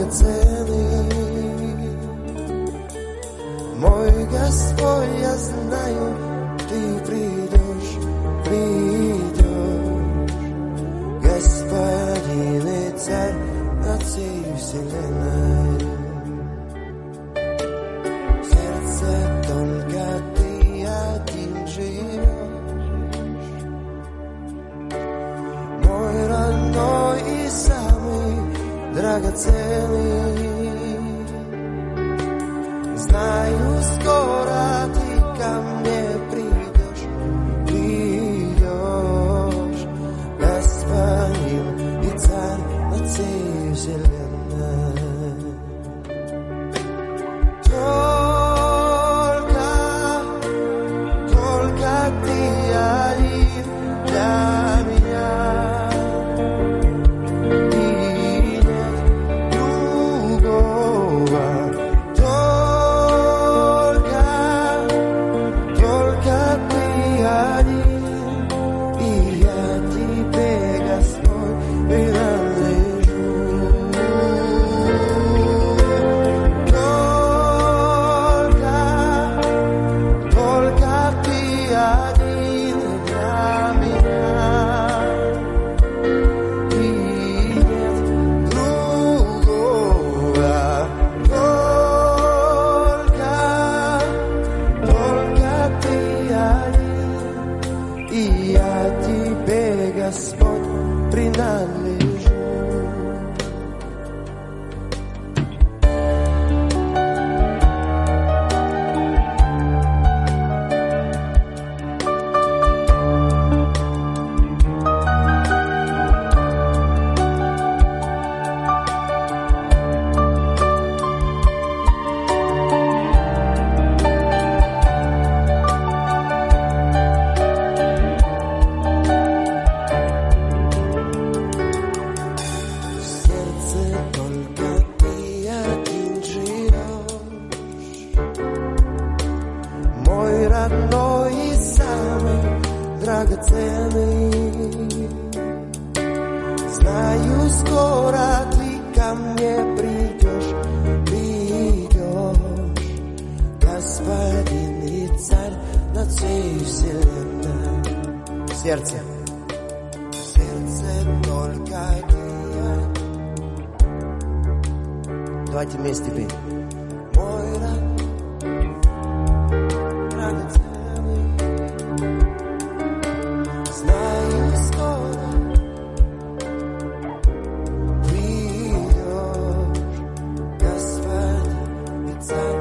драгоценный. Мой Господь, я знаю, Ты придешь, Господин и Царь над всей вселенной. В сердце только Ты один живешь, мой родной и самый драгоценный. Знаю, скоро Ты ко мне придешь, Господин и Царь над всей вселенной. Только Ты один для меня, и нет другого. Только Ты один, и я Тебе, Господь, принадлежу. Только Ты один для меня, и нет другого. Только Ты один, и я Тебе, Господь, принадлежу. В сердце только Ты один живешь, мой родной и самый драгоценный. Знаю, скоро Ты ко мне придешь, Господин и Царь над всей вселенной. В сердце только Ты. Давайте вместе петь. Мой драгоценный, знаю, скоро придешь, Господин и Царь